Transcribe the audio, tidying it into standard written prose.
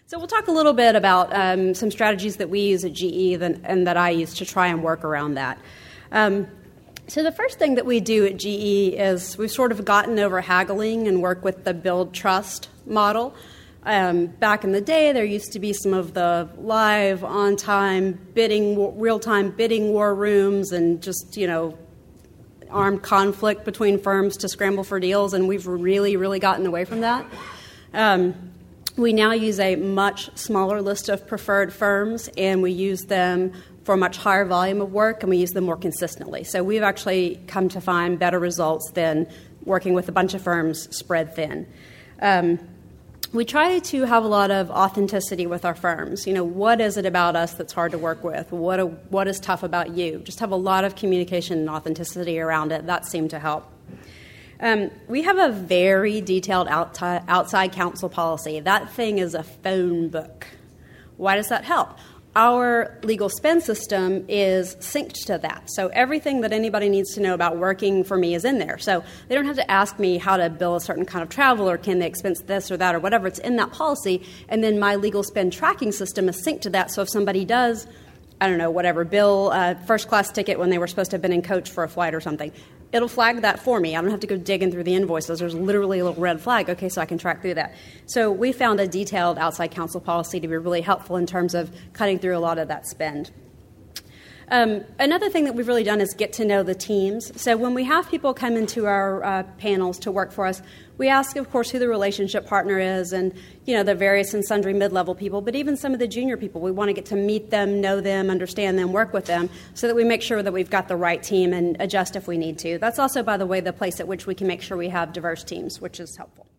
So we'll talk a little bit about some strategies that we use at GE and that I use to try and work around that. So the first thing that we do at GE is we've sort of gotten over haggling and work with the build trust model. Back in the day, there used to be some of the live, on-time bidding, real-time bidding war rooms and just, armed conflict between firms to scramble for deals, and we've really, really gotten away from that. We now use a much smaller list of preferred firms, and we use them for a much higher volume of work, and we use them more consistently. So we've actually come to find better results than working with a bunch of firms spread thin. We try to have a lot of authenticity with our firms. What is it about us that's hard to work with? What is tough about you? Just have a lot of communication and authenticity around it. That seemed to help. We have a very detailed outside counsel policy. That thing is a phone book. Why does that help? Our legal spend system is synced to that. So everything that anybody needs to know about working for me is in there. So they don't have to ask me how to bill a certain kind of travel or can they expense this or that or whatever. It's in that policy. And then my legal spend tracking system is synced to that. So if somebody does, bill a first-class ticket when they were supposed to have been in coach for a flight or something, it'll flag that for me. I don't have to go digging through the invoices. There's literally a little red flag. Okay, so I can track through that. So we found a detailed outside counsel policy to be really helpful in terms of cutting through a lot of that spend. Another thing that we've really done is get to know the teams. So when we have people come into our panels to work for us, we ask, of course, who the relationship partner is and, the various and sundry mid-level people, but even some of the junior people. We want to get to meet them, know them, understand them, work with them so that we make sure that we've got the right team and adjust if we need to. That's also, by the way, the place at which we can make sure we have diverse teams, which is helpful.